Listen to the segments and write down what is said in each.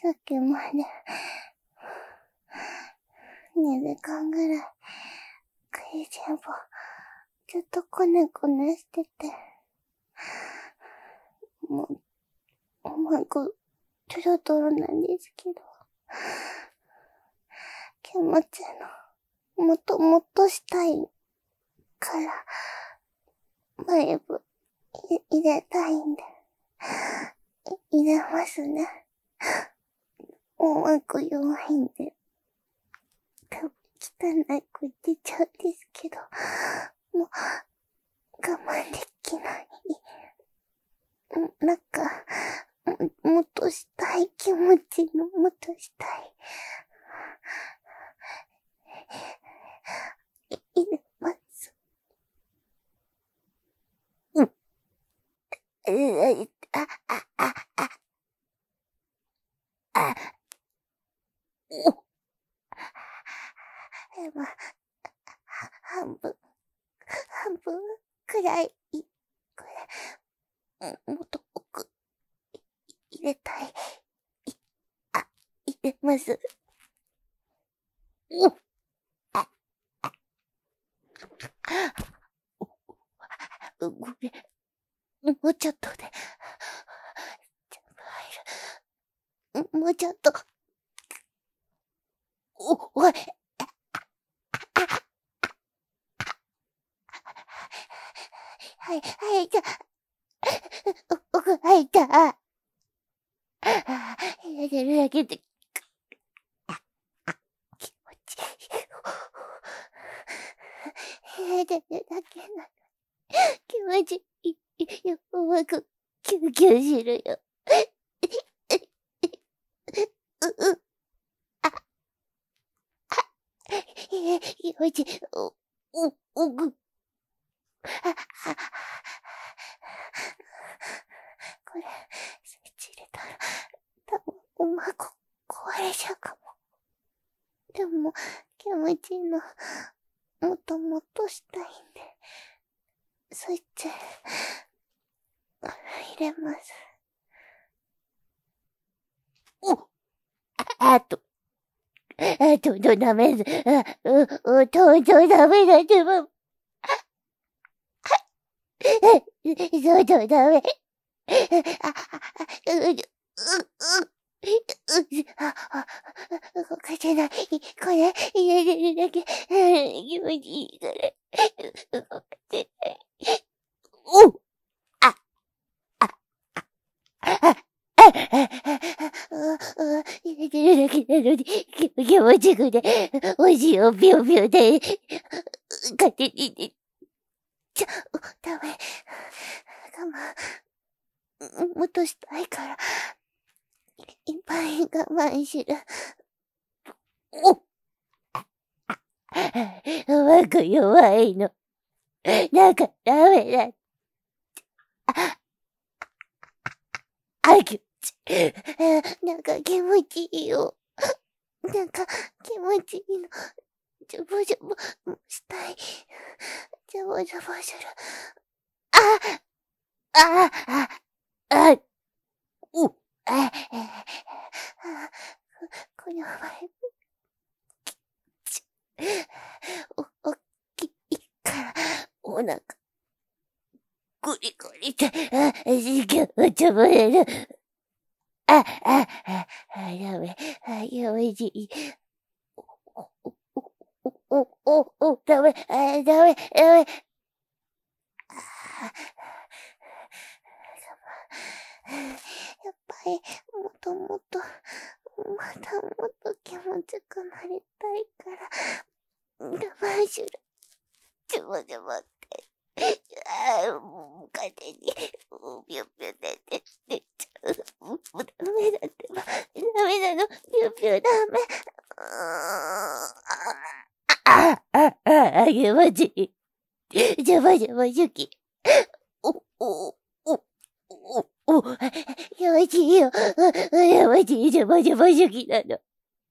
さっきまで、2時間ぐらい、クイジンを、ずっとコネコネしてて、もう、トロトロなんですけど、気持ちの、もっとしたいから、バイブ、入れたいんで、入れますね。弱いんで、多分汚い声出ちゃうんですけど、もう、我慢できない。なんか、もっとしたい気持ちのもっとしたい。入れます。半分くらい、これ、もっと奥、入れたい。入れます。これ、もうちょっとで、入る。もうちょっと。おい。はい、じゃ奥入った。入れてるだけで、気持ちいい。入れてるだけなの。気持ちいい。うまく、キュキュするよ。気持ちいい。これ、スイッチ入れたら、多分うまく壊れちゃうかも。でも、気持ちいいの、もっとしたいんで、スイッチ、入れます。ダメだ。ダメだ、でも。ダメ。動かせない。これ、入れてるだけ、気持ちいいから、動かせない。入れてるだけなのに、気持ちくて、おしをぴょぴょで、勝手に、ダメ。もっとしたいから、いっぱい我慢する。うまく弱いの。なんかダメだ。なんか気持ちいいよ。なんか気持ちいいの。ジャボジャボしたい。ジャボジャボする。この場合、おっきいから、お腹、ゴリゴリって、ジャボれる。ダメ。やめじい。ダメ。やっぱり、もっと、またもっと気持ちよくなりたいから、我慢する。ちょ待って。もう勝手に、ぴょぴょ出ちゃう。もうダメだって。ダメなの。ぴょぴょダメ。気持ちいい。ジャバジュキ。気持ちいいよ。気持ちいい。ジャバジュキなの。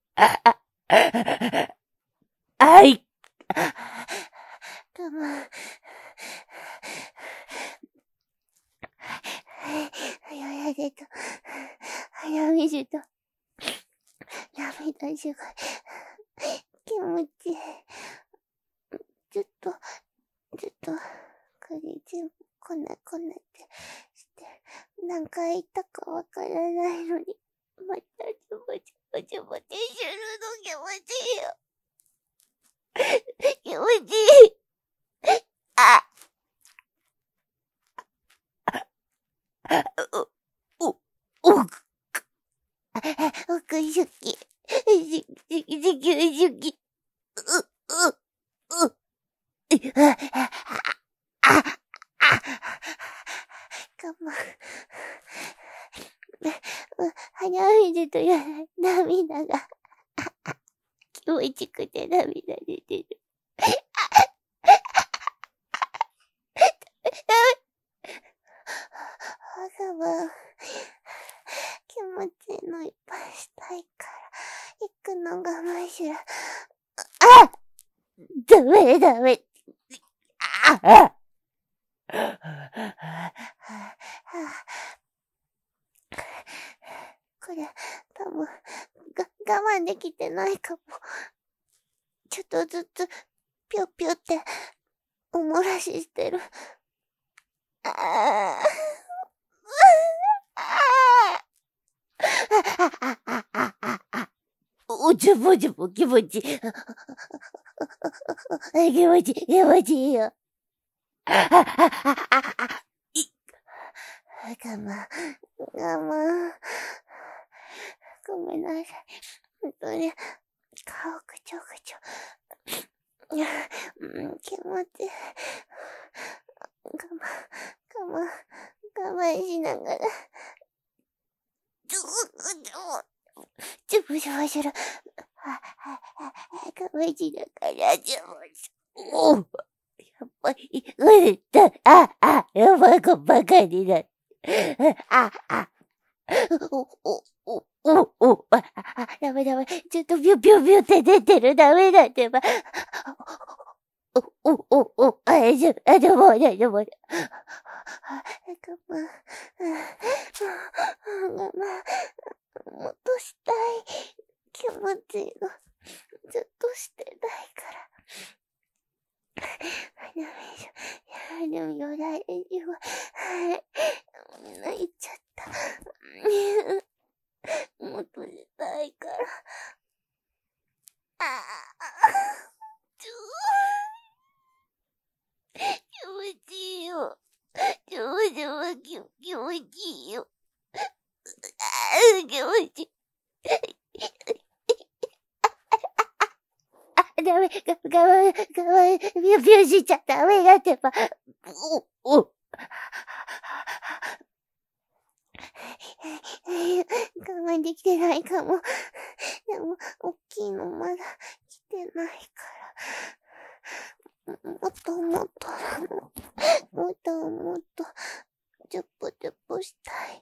はい。我慢。早水と。 涙しが気持ちいい。ずっと、クリちゃん、こねってして、何回言ったかわからないのに、またジュバジュバジュバってするの気持ちいいよ。気持ちいい。あ奥好き。我慢。鼻水とやら涙が気持ちくて涙出てる。我慢。気持ちいいのいっぱいしたいから行くのがましら。あ！ダメ。これ、多分、我慢できてないかも。ちょっとずつ、ぴょぴょって、おもらししてる。ジュボジュボ気持ちいい。気持ちいいよ。我慢。ごめんなさい。本当に、顔ぐちょ。気持ちいい。我慢しながら。ジュブする。我慢しながら、ジュブし。やっぱり、やばい子ばかりだ。ダメ。ちょっとビューって出てる。ダメだってば。大丈夫。もっとしたい気持ちのずっとしてないから。でもよだれには泣いちゃった。もっとしたいから。気持ちいいよ。気持ちいいよ。気持ちいい。ダメ、我慢、ビュしちゃダメだってば。我慢できてないかも。でも、大きいのまだ来てないから。もっと、ジュポしたい。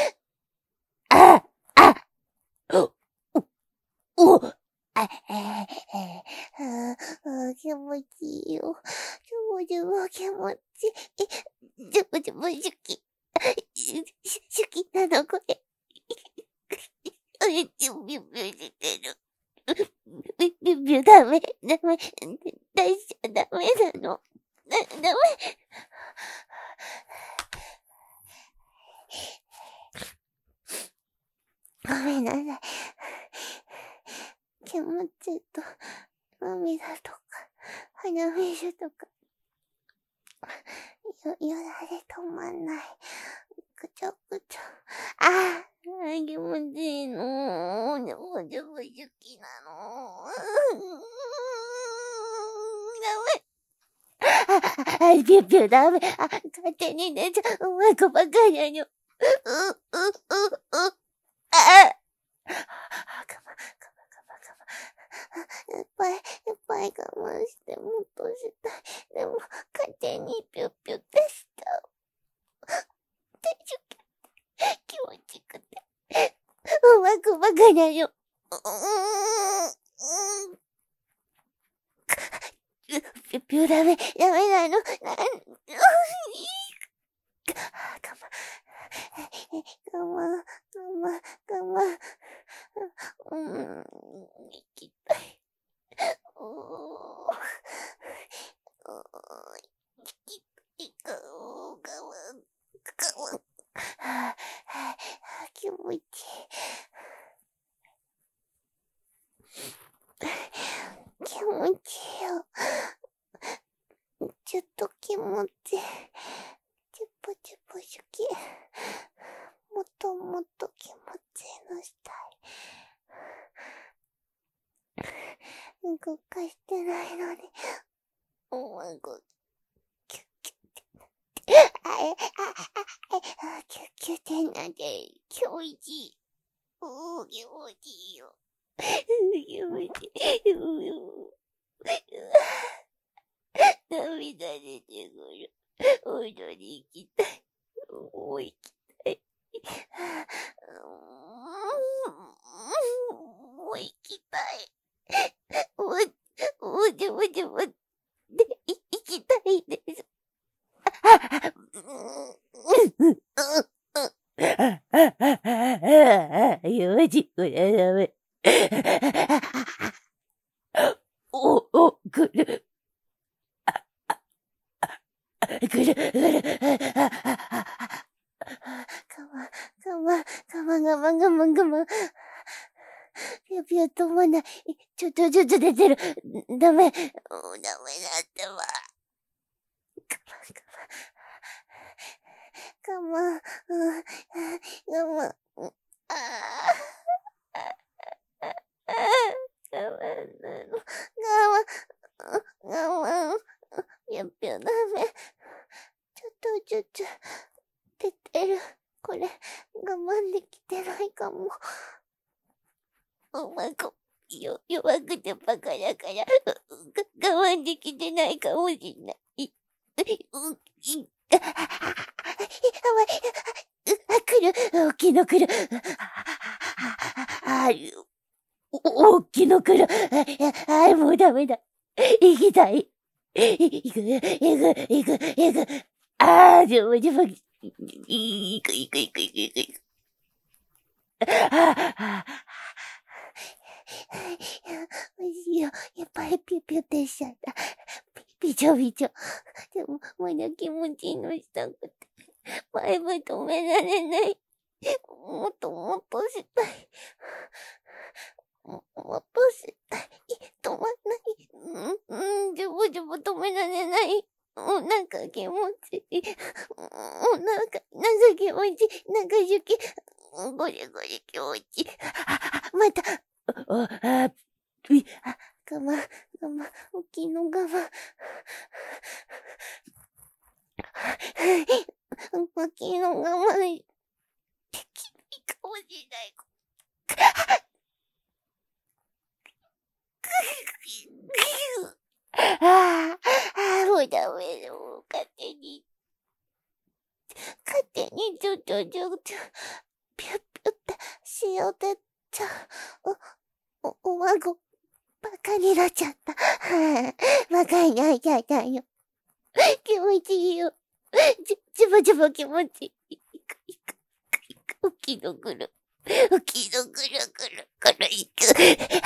気持ちいいよ。気持ちいい。ジュポ好き。好きなのこれ。ビュしてる。ビュダメ。大丈夫ダメなの。ダメ。ごめんなさい。気持ちと涙とか鼻水とかよだれ止まんない。ぐちょ。気持ちいいの。でも好きなの。ダメ。ピュダメ。勝手に寝ちゃう。お前子ばかりやよ。いっぱい我慢してもっとしたい。でも、勝手にピュってしちゃう。気持ちくて。うまくばかりだよ。ピュダメなの。我慢。 行きたい。行きたいか、気持ちいい。気持ちいいよ。ちょっと気持ちいい。チュポチュポ好き。もっともっと気持ちいいのしたい。動かしてないのに。お前が、キュッキュッて。キュッキュッてなんで、気持ちいい。気持ちいいよ。気持ちいい。涙出てくる。おいどに行きたい。もう行きたい。もう行きたい。行きたいです。よし、これダメ。来る。来る。我慢。ぴょぴょ止まない。ちょっと出てる。ダメ。ダメだってば。我慢。ぴょぴょダメ。ちょっと、出てる。これ、我慢できてないかも。お前弱くてバカだから、我慢できてないかもしんない。来る。大きいの来る。大きいの来る。もうダメだ。行きたい。行く。でも。行く。おいしいよ。やっぱりピュピュってしちゃった。びちょ。でも、まだ気持ちいいのしたくて。前も止められない。もっとしたい。もっとしたい。止まんない。ジョボ止められない。なんか気持ちいい。なんか気持ちいい。なんか好き。ゴリ気持ちいい。また。我慢。大きいの我慢。大きいの我慢。できないかもしれない。もうダメだ。もう勝手にちょっと、ぴゅって塩でちゃう。お孫、バカになっちゃった。バカになっちゃったよ。気持ちいいよ。ちぼ気持ちいい。大きいの来る。から行く。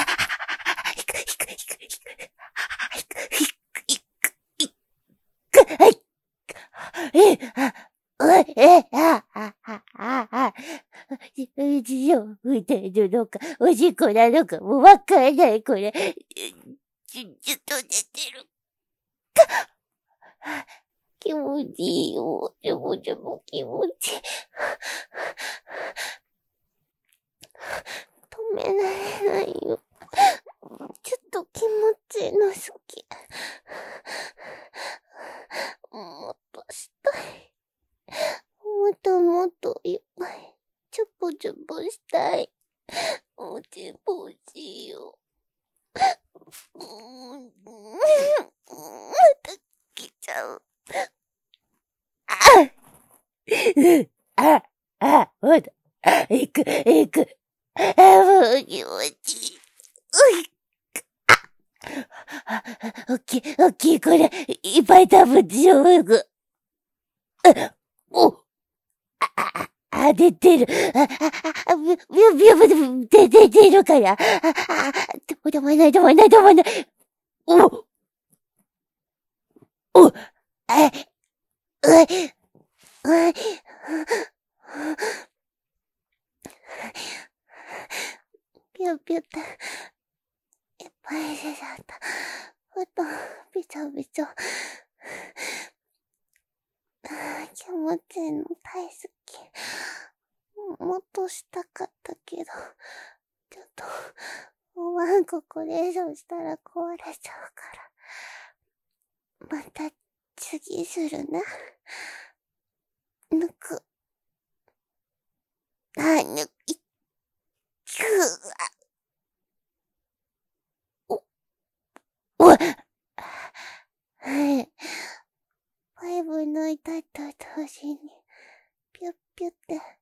のか、おしっこなのか、もうわからない、これ。ちょっと出てる。気持ちいいよ。でも気持ちいい。止められないよ。ちょっと気持ちいいの好き。もっとしたい。もっといっぱい。ちょぽしたい。もちぼしよ。また来ちゃう。ほら。行く。もう気持ちいい。おっきい、これ、いっぱい食べてしょうが。 出てる。ビュビュ出るから。止まない。お、ピュピュって、いっぱい出ちゃった。びちょびちょ。気持ちいいの大好き。もっとしたかったけど、ちょっと、ここレーションしたら壊れちゃうから。また、次するな。抜く。抜き、はい。5抜いたと同時に、ピュッピュって